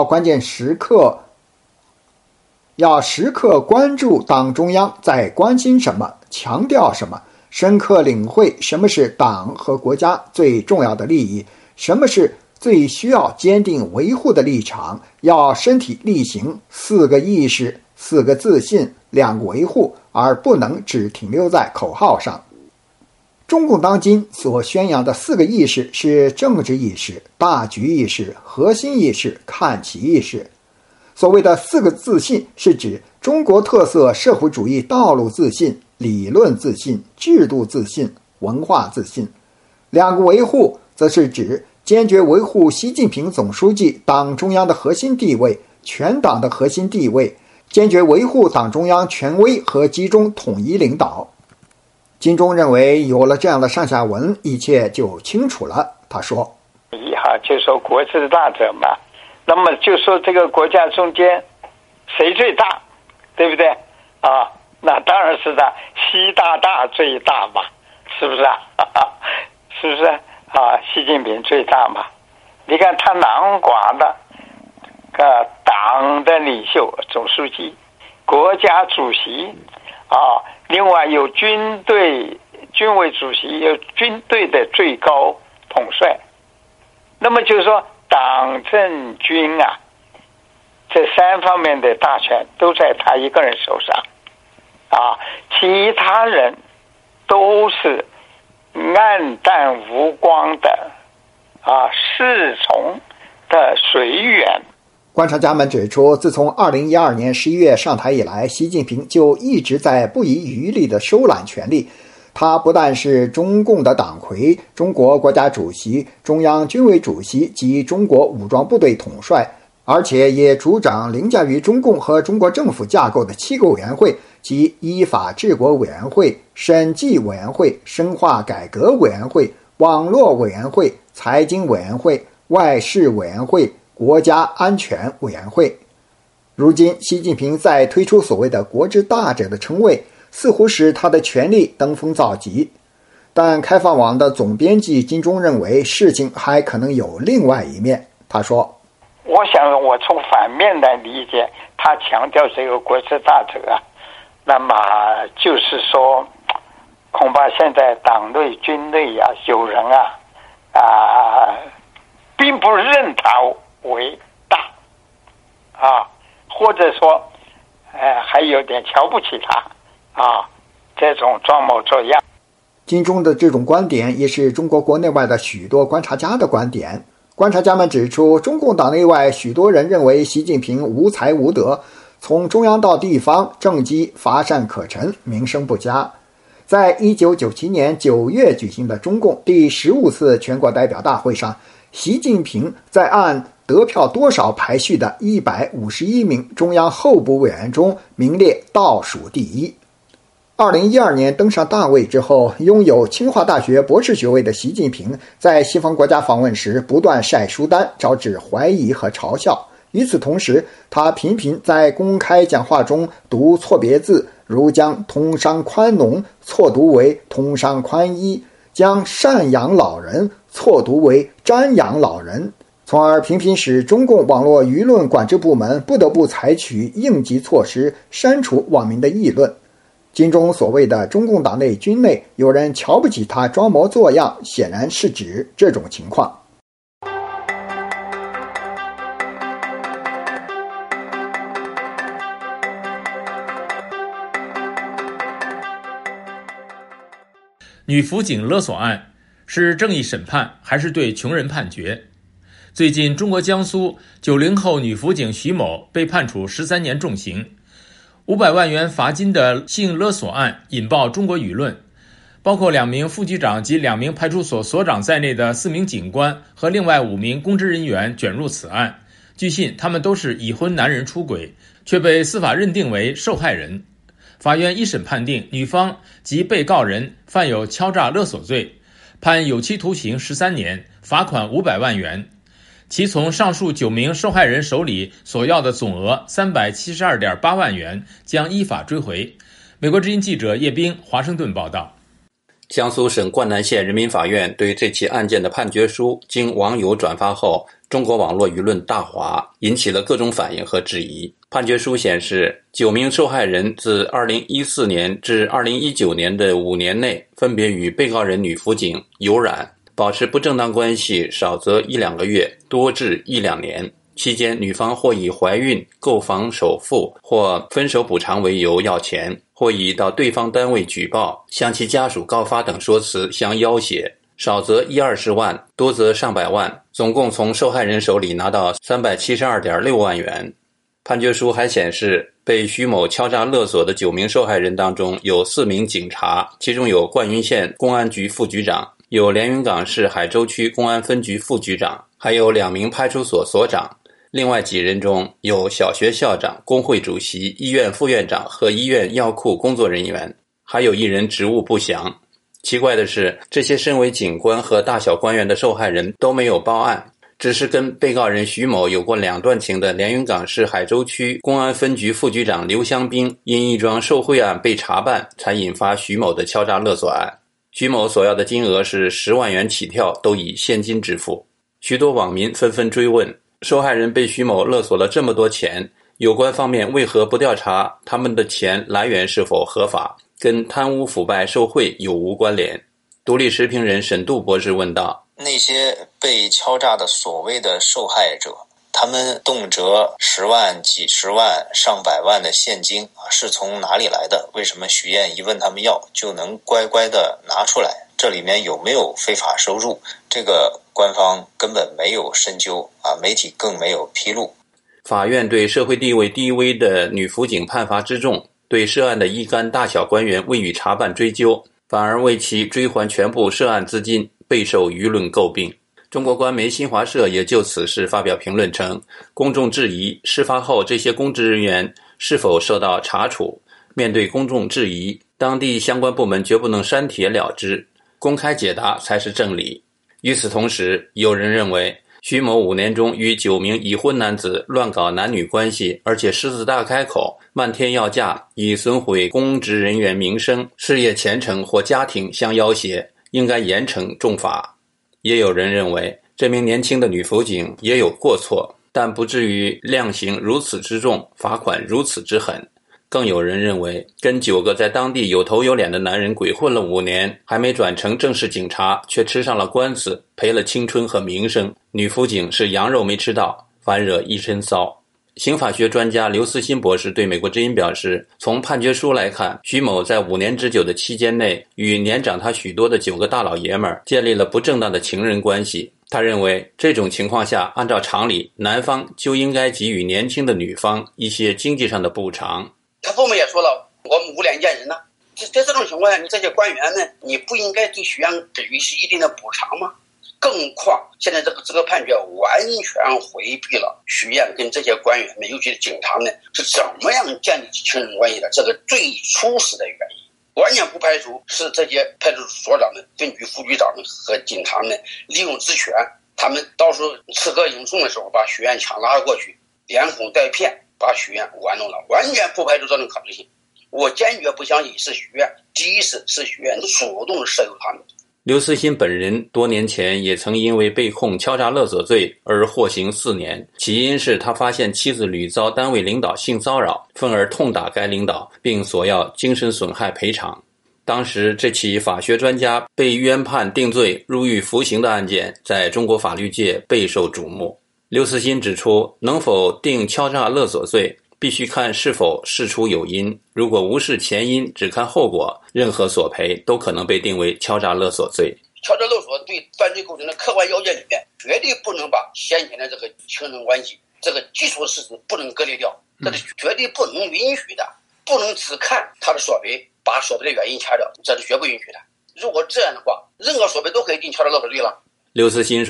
时刻关注党中央在关心什么，强调什么，深刻领会什么是党和国家最重要的利益，什么是最需要坚定维护的立场，要身体力行4个意识、4个自信、2个维护，而不能只停留在口号上。中共当今所宣扬的4个意识是政治意识、大局意识、核心意识、看齐意识。所谓的4个自信是指中国特色社会主义道路自信、理论自信、制度自信、文化自信。2个维护则是指坚决维护习近平总书记党中央的核心地位、全党的核心地位，坚决维护党中央权威和集中统一领导。金钟认为有了这样的上下文，一切就清楚了。他说就说国之大者嘛，那么就说这个国家中间谁最大，对不对啊？那当然是的，习大大最大嘛，是不是啊？是不是啊？习近平最大嘛？你看他囊括的党的领袖总书记、国家主席啊，另外有军委主席，有军队的最高统帅。那么就是说党政军啊，这3方面的大权都在他一个人手上啊，其他人都是暗淡无光的侍从的随员。 观察家们指出，自从2012年11月上台以来，习近平就一直在不遗余力地收揽权力。他不但是中共的党魁、中国国家主席、中央军委主席及中国武装部队统帅，而且也主掌凌驾于中共和中国政府架构的7个委员会，即依法治国委员会、审计委员会、深化改革委员会、网络委员会、财经委员会、外事委员会、国家安全委员会。如今习近平在推出所谓的国之大者的称谓，似乎使他的权力登峰造极。但开放网的总编辑金钟认为，事情还可能有另外一面。他说， 我想我从反面来理解他强调这个国之大者啊，那么就是说恐怕现在党内军内啊，有人并不认他为大或者说还有点瞧不起他这种装模作样。 金钟的这种观点也是中国国内外的许多观察家的观点。观察家们指出，中共党内外许多人认为习近平无才无德，从中央到地方政绩乏善可陈，名声不佳。在1997年9月举行的中共第15次全国代表大会上，习近平在按得票多少排序的151名中央候补委员中名列倒数第一。2012年登上大位之后，拥有清华大学博士学位的习近平在西方国家访问时不断晒书单，招致怀疑和嘲笑。与此同时，他频频在公开讲话中读错别字，如将通商宽农错读为通商宽衣，将赡养老人错读为瞻仰老人，从而频频使中共网络舆论管制部门不得不采取应急措施，删除网民的议论。金钟所谓的中共党内军内有人瞧不起他装模作样，显然是指这种情况。 女辅警勒索案是正义审判还是对穷人判决？最近中国江苏90后女辅警徐某被判处13年重刑，500万元罚金的性勒索案引爆中国舆论，包括2名副局长及2名派出所所长在内的4名警官和另外5名公职人员卷入此案。据信他们都是已婚男人出轨，却被司法认定为受害人。 法院一审判定女方及被告人犯有敲诈勒索罪，判有期徒刑13年，罚款500万元。其从上述9名受害人手里索要的总额372.8万元将依法追回。美国之音记者叶冰华盛顿报道。 江苏省灌南县人民法院对这起案件的判决书经网友转发后，中国网络舆论大哗，引起了各种反应和质疑。判决书显示，9名受害人自2014年至2019年的5年内，分别与被告人女辅警有染，保持不正当关系少则1-2个月，多至1-2年。期间，女方或以怀孕、购房首付或分手补偿为由要钱，或以到对方单位举报、向其家属告发等说辞相要挟，少则1-20万，多则上百万，总共从受害人手里拿到372.6万元。判决书还显示，被徐某敲诈勒索的9名受害人当中，有4名警察，其中有灌云县公安局副局长，有连云港市海州区公安分局副局长，还有2名派出所所长。另外几人中有小学校长、工会主席、医院副院长和医院药库工作人员，还有1人职务不详。奇怪的是，这些身为警官和大小官员的受害人都没有报案，只是跟被告人徐某有过2段情的连云港市海州区公安分局副局长刘香兵因一桩受贿案被查办，才引发徐某的敲诈勒索案。徐某索要的金额是10万元起跳，都以现金支付。许多网民纷纷追问，受害人被徐某勒索了这么多钱，有关方面为何不调查他们的钱来源是否合法，跟贪污腐败受贿有无关联？独立时评人沈度博士问道： 那些被敲诈的所谓的受害者，他们动辄10万、几十万、上百万的现金是从哪里来的？为什么许愿一问他们要，就能乖乖的拿出来？这里面有没有非法收入？这个官方根本没有深究媒体更没有披露。 法院对社会地位低微的女辅警判罚之重，对涉案的一干大小官员未予查办追究，反而为其追还全部涉案资金备受舆论诟病。中国官媒新华社也就此事发表评论称，公众质疑事发后这些公职人员是否受到查处，面对公众质疑，当地相关部门绝不能删帖了之，公开解答才是正理。与此同时，有人认为徐某5年中与9名已婚男子乱搞男女关系，而且狮子大开口，漫天要价，以损毁公职人员名声、事业前程或家庭相要挟，应该严惩重罚。也有人认为这名年轻的女辅警也有过错，但不至于量刑如此之重，罚款如此之狠。更有人认为，跟9个在当地有头有脸的男人鬼混了5年，还没转成正式警察，却吃上了官司，赔了青春和名声。女辅警是羊肉没吃到，反惹一身骚。刑法学专家刘思欣博士对美国之音表示，从判决书来看，徐某在5年之久的期间内，与年长他许多的9个大老爷们儿建立了不正当的情人关系。他认为，这种情况下，按照常理，男方就应该给予年轻的女方一些经济上的补偿。 他父母也说了，我们无脸见人呢。在这种情况下，你这些官员呢，你不应该对许愿给予是一定的补偿吗？更何况现在这个判决完全回避了许愿跟这些官员们，尤其是警察们是怎么样建立起情人关系的这个最初始的原因，完全不排除是这些派出所长们、分局副局长们和警察们利用职权，他们到时候刺客迎送的时候把许愿强拉过去，连哄带骗把许愿玩弄了，完全不排除这种可能性。我坚决不相信是许愿，第一是许愿主动摄诱他们。 刘思欣本人多年前也曾因为被控敲诈勒索罪而获刑4年，起因是他发现妻子屡遭单位领导性骚扰，愤而痛打该领导，并索要精神损害赔偿。当时这起法学专家被冤判定罪入狱服刑的案件在中国法律界备受瞩目。刘思欣指出，能否定敲诈勒索罪必须看是否事出有因，如果无视前因，只看后果，任何索赔都可能被定为敲诈勒索罪。 敲诈勒索对犯罪构成的客观要件里面，绝对不能把先前的这个情人关系这个基础事实不能割裂掉，这是绝对不能允许的。不能只看他的索赔，把索赔的原因掐掉，这是绝不允许的。如果这样的话，任何索赔都可以定敲诈勒索罪了。 刘思欣说，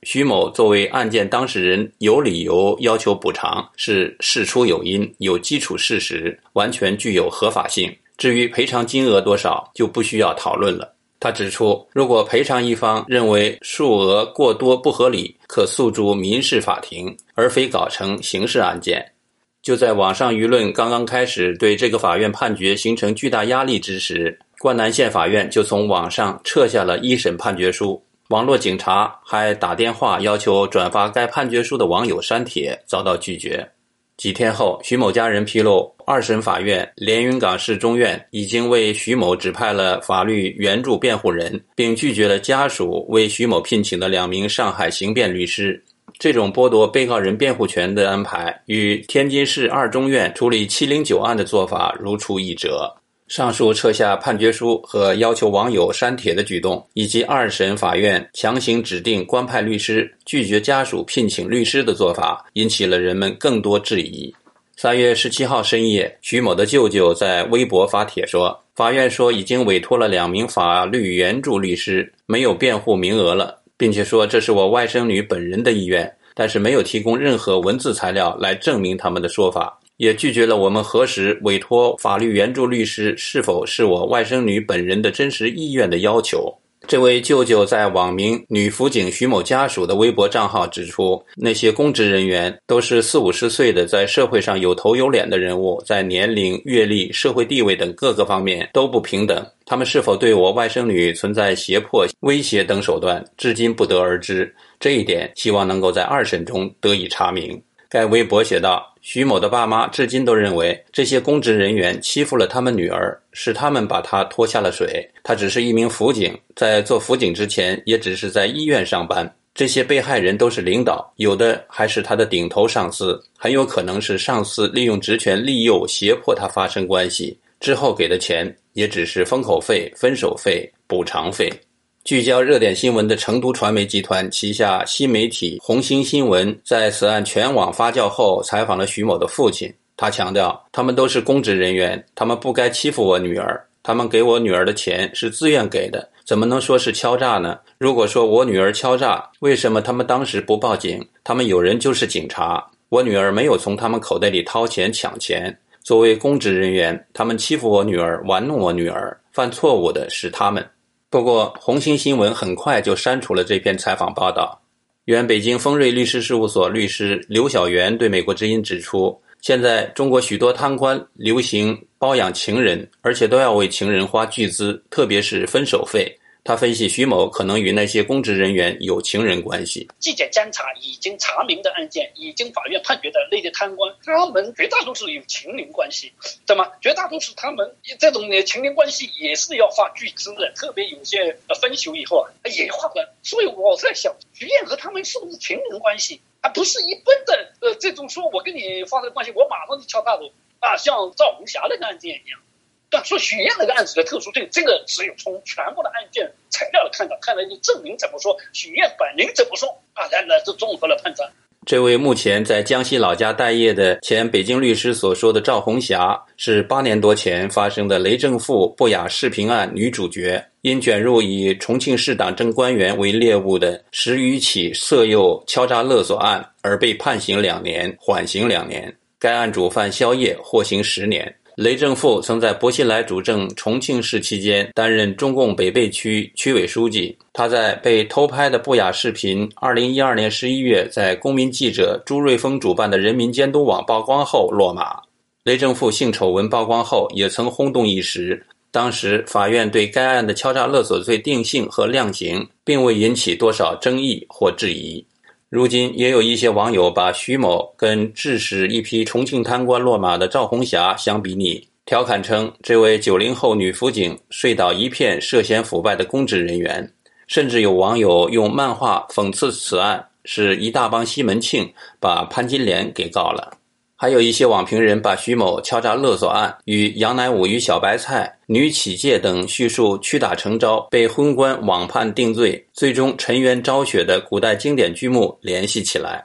徐某作为案件当事人有理由要求补偿，是事出有因，有基础事实，完全具有合法性。至于赔偿金额多少，就不需要讨论了。他指出，如果赔偿一方认为数额过多不合理，可诉诸民事法庭，而非搞成刑事案件。就在网上舆论刚刚开始对这个法院判决形成巨大压力之时，灌南县法院就从网上撤下了一审判决书。网络警察还打电话要求转发该判决书的网友删帖，遭到拒绝。几天后，徐某家人披露，二审法院连云港市中院已经为徐某指派了法律援助辩护人，并拒绝了家属为徐某聘请的2名上海刑辩律师。这种剥夺被告人辩护权的安排与天津市二中院处理709案的做法如出一辙。上述撤下判决书和要求网友删帖的举动，以及二审法院强行指定官派律师，拒绝家属聘请律师的做法，引起了人们更多质疑。3月17号深夜，徐某的舅舅在微博发帖说，法院说已经委托了2名法律援助律师，没有辩护名额了，并且说这是我外甥女本人的意愿，但是没有提供任何文字材料来证明他们的说法，也拒绝了我们核实委托法律援助律师是否是我外甥女本人的真实意愿的要求。这位舅舅在网名女辅警徐某家属的微博账号指出，那些公职人员都是40-50岁的在社会上有头有脸的人物，在年龄、阅历、社会地位等各个方面都不平等，他们是否对我外甥女存在胁迫、威胁等手段，至今不得而知，这一点希望能够在二审中得以查明。该微博写道，徐某的爸妈至今都认为这些公职人员欺负了他们女儿，是他们把她拖下了水，她只是一名辅警，在做辅警之前也只是在医院上班。这些被害人都是领导，有的还是他的顶头上司，很有可能是上司利用职权利诱胁迫他发生关系，之后给的钱也只是封口费、分手费、补偿费。聚焦热点新闻的成都传媒集团旗下新媒体红星新闻在此案全网发酵后采访了徐某的父亲，他强调，他们都是公职人员，他们不该欺负我女儿，他们给我女儿的钱是自愿给的，怎么能说是敲诈呢？如果说我女儿敲诈，为什么他们当时不报警？他们有人就是警察，我女儿没有从他们口袋里掏钱抢钱。作为公职人员，他们欺负我女儿，玩弄我女儿，犯错误的是他们。不过红星新闻很快就删除了这篇采访报道。原北京丰瑞律师事务所律师刘晓元对美国之音指出，现在中国许多贪官流行包养情人，而且都要为情人花巨资，特别是分手费。他分析徐某可能与那些公职人员有情人关系。 纪检监察已经查明的案件，已经法院判决的那些贪官，他们绝大多数有情人关系，对吗？绝大多数他们这种情人关系也是要花巨资的，特别有些分手以后也花的。所以我在想，徐燕和他们是不是情人关系，不是一般的这种说我跟你发生关系，我马上就敲大头像赵红霞那个案件一样。但说许燕那个案子的特殊性，这个只有从全部的案件材料看来就证明怎么说，许燕本人怎么说来这综合了判断。 这位目前在江西老家待业的前北京律师所说的赵红霞，是8年多前发生的雷政富不雅视频案女主角，因卷入以重庆市党政官员为猎物的10余起色诱敲诈勒索案而被判刑2年，缓刑2年。该案主犯肖烨获刑10年。雷政富曾在薄熙来主政重庆市期间担任中共北碚区区委书记。他在被偷拍的不雅视频2012年11月在公民记者朱瑞峰主办的人民监督网曝光后落马。雷政富性丑闻曝光后也曾轰动一时，当时法院对该案的敲诈勒索罪定性和量刑，并未引起多少争议或质疑。如今也有一些网友把徐某跟致使一批重庆贪官落马的赵红霞相比拟，调侃称这位90后女辅警睡倒一片涉嫌腐败的公职人员，甚至有网友用漫画讽刺此案是一大帮西门庆把潘金莲给告了。还有一些网评人把徐某敲诈勒索案与杨乃武与小白菜、女乞戒等叙述屈打成招被昏官网判定罪，最终沉冤昭雪的古代经典剧目联系起来。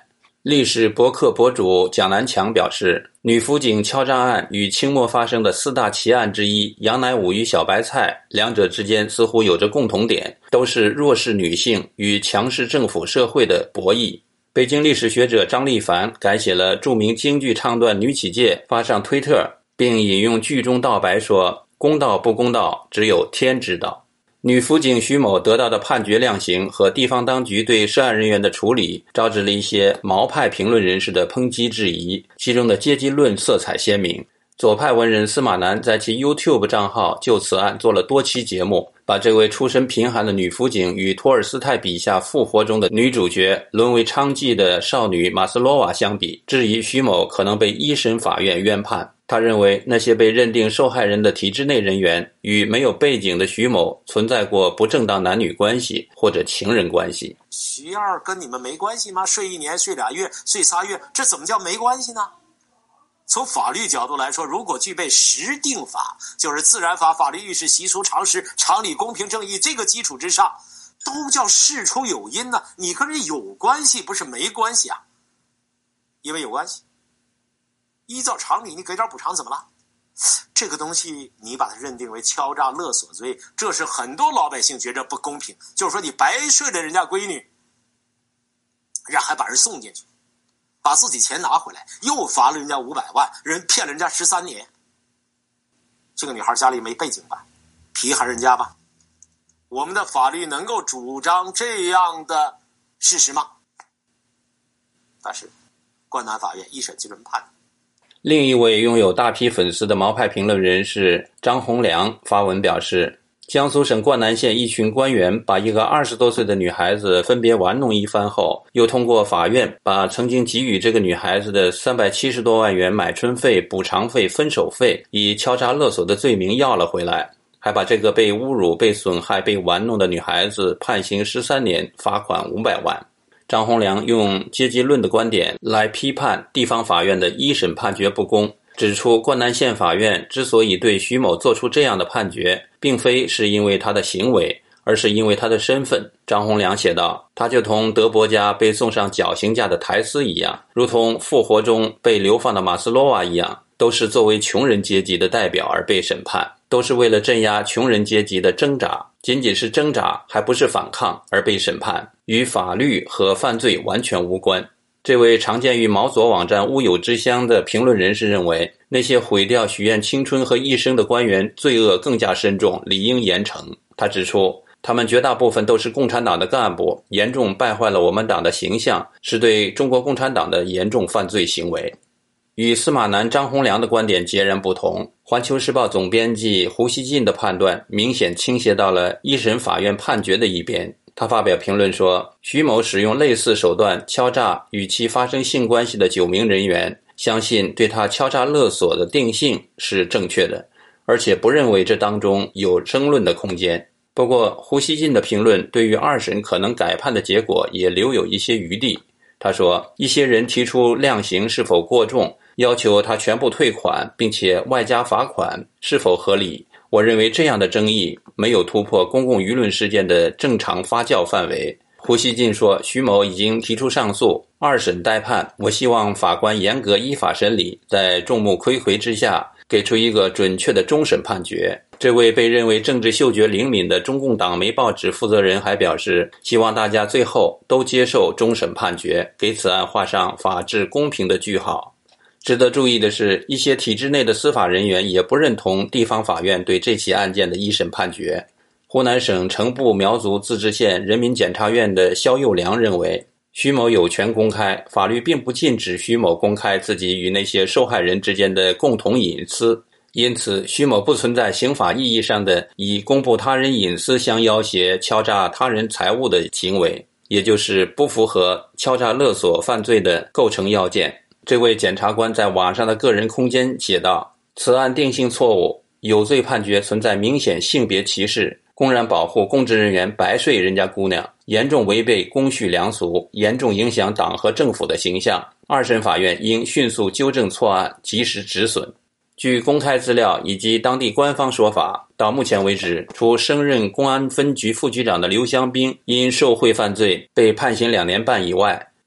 历史博客博主蒋南强表示，女辅警敲诈案与清末发生的4大奇案之一杨乃武与小白菜两者之间似乎有着共同点，都是弱势女性与强势政府社会的博弈。北京历史学者张立凡改写了著名京剧唱段《女起解》发上推特，并引用剧中道白说，公道不公道，只有天知道。女辅警徐某得到的判决量刑和地方当局对涉案人员的处理，招致了一些毛派评论人士的抨击质疑，其中的阶级论色彩鲜明。左派文人司马南在其 YouTube 账号就此案做了多期节目，把这位出身贫寒的女辅警与托尔斯泰笔下《复活》中的女主角沦为娼妓的少女马斯洛娃相比，质疑徐某可能被一审法院冤判。他认为那些被认定受害人的体制内人员与没有背景的徐某存在过不正当男女关系或者情人关系。 徐二跟你们没关系吗？睡1年、睡2月、睡3月，这怎么叫没关系呢？从法律角度来说，如果具备实定法，就是自然法、法律意识、习俗、常识、常理、公平正义这个基础之上，都叫事出有因呢。你跟人有关系，不是没关系啊，因为有关系。依照常理，你给点补偿怎么了？这个东西你把它认定为敲诈勒索罪，这是很多老百姓觉着不公平。就是说你白睡了人家闺女，还把人送进去，把自己钱拿回来，又罚了人家500万，人骗人家13年。这个女孩家里没背景吧？皮寒人家吧？我们的法律能够主张这样的事实吗？但是关南法院一审就这么判。 另一位拥有大批粉丝的毛派评论人士张洪良发文表示，江苏省灌南县一群官员把一个20多岁的女孩子分别玩弄一番后，又通过法院把曾经给予这个女孩子的370多万元买春费、补偿费、分手费以敲诈勒索的罪名要了回来，还把这个被侮辱、被损害、被玩弄的女孩子判刑13年，罚款500万。张洪良用阶级论的观点来批判地方法院的一审判决不公，指出灌南县法院之所以对徐某做出这样的判决，并非是因为他的行为，而是因为他的身份。张洪良写道，他就同德伯家被送上绞刑架的台斯一样，如同复活中被流放的马斯洛娃一样，都是作为穷人阶级的代表而被审判，都是为了镇压穷人阶级的挣扎，仅仅是挣扎，还不是反抗而被审判，与法律和犯罪完全无关。这位常见于毛左网站乌有之乡的评论人士认为，那些毁掉许愿青春和一生的官员罪恶更加深重，理应严惩。他指出，他们绝大部分都是共产党的干部，严重败坏了我们党的形象，是对中国共产党的严重犯罪行为。与司马南、张洪良的观点截然不同，环球时报总编辑胡锡进的判断明显倾斜到了一审法院判决的一边。他发表评论说，徐某使用类似手段敲诈与其发生性关系的9名人员，相信对他敲诈勒索的定性是正确的，而且不认为这当中有争论的空间。不过胡锡进的评论对于2审可能改判的结果也留有一些余地。他说，一些人提出量刑是否过重，要求他全部退款并且外加罚款是否合理，我认为这样的争议没有突破公共舆论事件的正常发酵范围。胡锡进说，徐某已经提出上诉，2审待判，我希望法官严格依法审理，在众目睽睽之下给出一个准确的终审判决。这位被认为政治嗅觉灵敏的中共党媒报纸负责人还表示，希望大家最后都接受终审判决，给此案画上法治公平的句号。值得注意的是，一些体制内的司法人员也不认同地方法院对这起案件的一审判决。湖南省城部苗族自治县人民检察院的肖幼良认为，徐某有权公开，法律并不禁止徐某公开自己与那些受害人之间的共同隐私，因此徐某不存在刑法意义上的以公布他人隐私相要挟敲诈他人财物的行为，也就是不符合敲诈勒索犯罪的构成要件。这位检察官在网上的个人空间写道，此案定性错误，有罪判决存在明显性别歧视，公然保护公职人员白睡人家姑娘，严重违背公序良俗，严重影响党和政府的形象。2审法院应迅速纠正错案，及时止损。据公开资料以及当地官方说法，到目前为止，除升任公安分局副局长的刘湘兵因受贿犯罪被判刑2年半以外，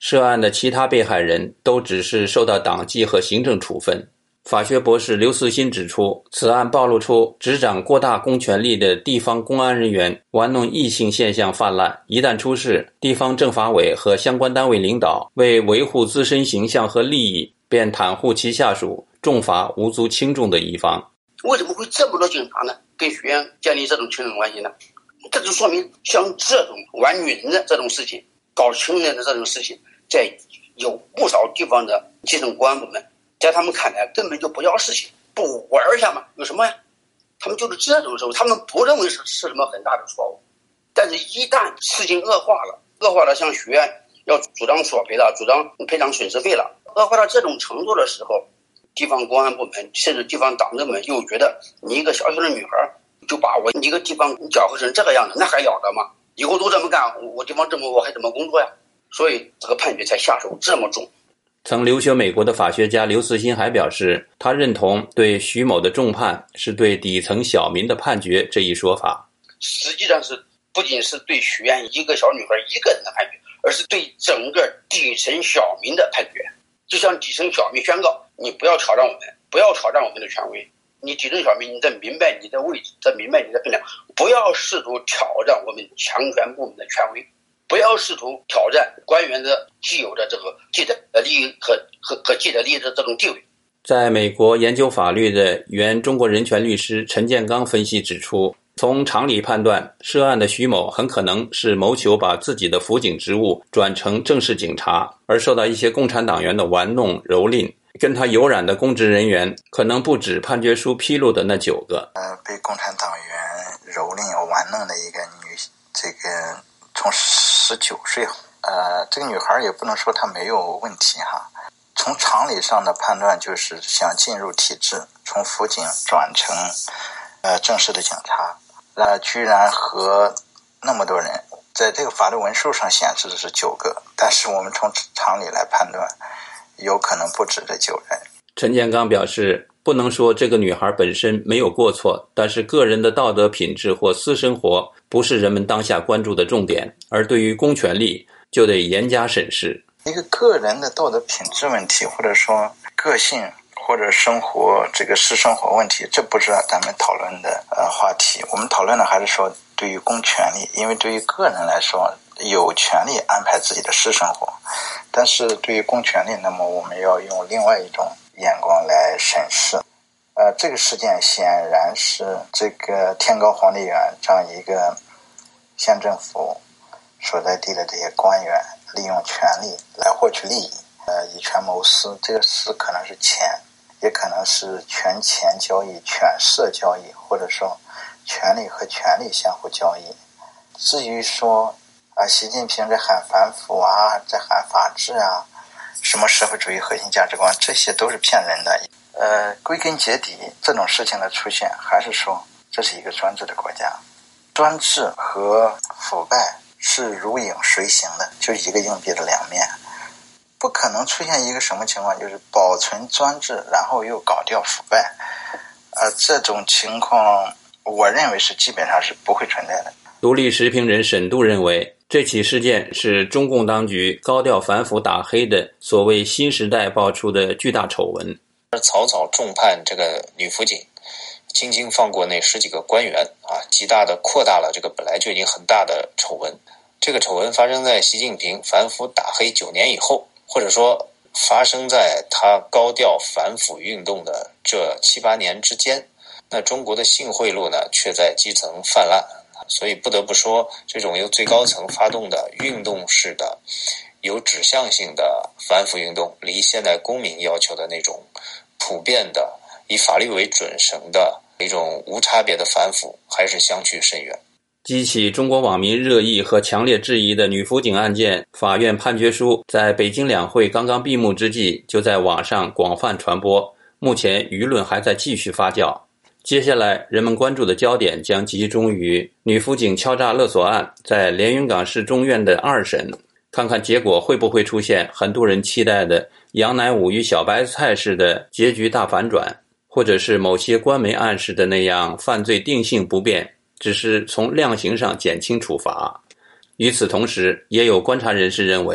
涉案的其他被害人都只是受到党纪和行政处分。法学博士刘慈欣指出，此案暴露出执掌过大公权力的地方公安人员玩弄异性现象泛滥，一旦出事，地方政法委和相关单位领导为维护自身形象和利益，便袒护其下属重罚无足轻重的一方。 为什么会这么多警察呢跟学员建立这种亲人关系呢？这就说明像这种玩女人的这种事情，搞情人的这种事情，在有不少地方的基层公安部门，在他们看来根本就不叫事情，不玩一下嘛，有什么呀？他们就是这种时候，他们不认为是什么很大的错误，但是一旦事情恶化了，像学员要主张索赔了，主张赔偿损失费了，恶化到这种程度的时候，地方公安部门甚至地方党政们又觉得你一个小小的女孩就把我一个地方搅和成这个样子，那还了得吗？以后都这么干，我地方政府我还怎么工作呀？所以这个判决才下手这么重。 曾留学美国的法学家刘慈欣还表示，他认同对徐某的重判是对底层小民的判决这一说法。 实际上是不仅是对许愿一个小女孩一个人的判决，而是对整个底层小民的判决。就像底层小民宣告，你不要挑战我们，不要挑战我们的权威。你底层小民，你得明白你的位置，得明白你的分量，不要试图挑战我们强权部门的权威，不要试图挑战官员的既有的这个既得利益和既得利益的这种地位。 在美国研究法律的原中国人权律师陈建刚分析指出，从常理判断，涉案的徐某很可能是谋求把自己的辅警职务转成正式警察，而受到一些共产党员的玩弄蹂躏。跟他有染的公职人员可能不止判决书披露的那9个。 被共产党员蹂躏玩弄的一个从19岁，这个女孩也不能说她没有问题哈。从常理上的判断，就是想进入体制，从辅警转成正式的警察，居然和那么多人，在这个法律文书上显示的是9个，但是我们从常理来判断，有可能不止这9人。 陈建刚表示，不能说这个女孩本身没有过错，但是个人的道德品质或私生活不是人们当下关注的重点，而对于公权力就得严加审视。 一个个人的道德品质问题，或者说个性或者生活这个私生活问题，这不是咱们讨论的话题。我们讨论的还是说对于公权力，因为对于个人来说有权利安排自己的私生活，但是对于公权力，那么我们要用另外一种眼光来审视。这个事件显然是这个天高皇帝远这样一个县政府所在地的这些官员利用权力来获取利益，以权谋私。这个私可能是钱，也可能是权钱交易、权色交易，或者说权力和权力相互交易。至于说习近平在喊反腐啊，在喊法治啊，什么社会主义核心价值观，这些都是骗人的。归根结底，这种事情的出现，还是说这是一个专制的国家。专制和腐败是如影随形的，就是一个硬币的两面。不可能出现一个什么情况，就是保存专制，然后又搞掉腐败。这种情况，我认为是基本上是不会存在的。 独立时评人沈度认为，这起事件是中共当局高调反腐打黑的所谓新时代爆出的巨大丑闻。 草草重判这个女辅警，轻轻放过那10几个官员极大的扩大了这个本来就已经很大的丑闻。这个丑闻发生在习近平反腐打黑9年以后，或者说发生在他高调反腐运动的这7、8年之间。那中国的性贿赂呢，却在基层泛滥。所以不得不说，这种由最高层发动的运动式的有指向性的反腐运动，离现代公民要求的那种普遍的以法律为准绳的一种无差别的反腐还是相去甚远。 激起中国网民热议和强烈质疑的女辅警案件法院判决书，在北京两会刚刚闭幕之际，就在网上广泛传播，目前舆论还在继续发酵。接下来人们关注的焦点将集中于女辅警敲诈勒索案在连云港市中院的2审，看看结果会不会出现很多人期待的杨乃武与小白菜式的结局大反转，或者是某些官媒暗示的那样犯罪定性不变，只是从量刑上减轻处罚。与此同时，也有观察人士认为，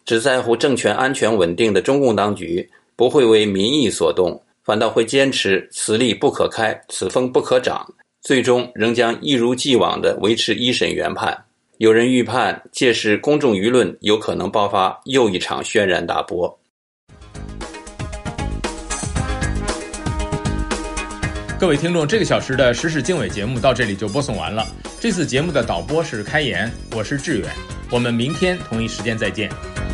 只在乎政权安全稳定的中共当局不会为民意所动，反倒会坚持此例不可开，此风不可长，最终仍将一如既往地维持一审原判。有人预判，届时公众舆论有可能爆发又一场轩然大波。 各位听众，这个小时的时事经纬节目到这里就播送完了。这次节目的导播是开言，我是志远，我们明天同一时间再见。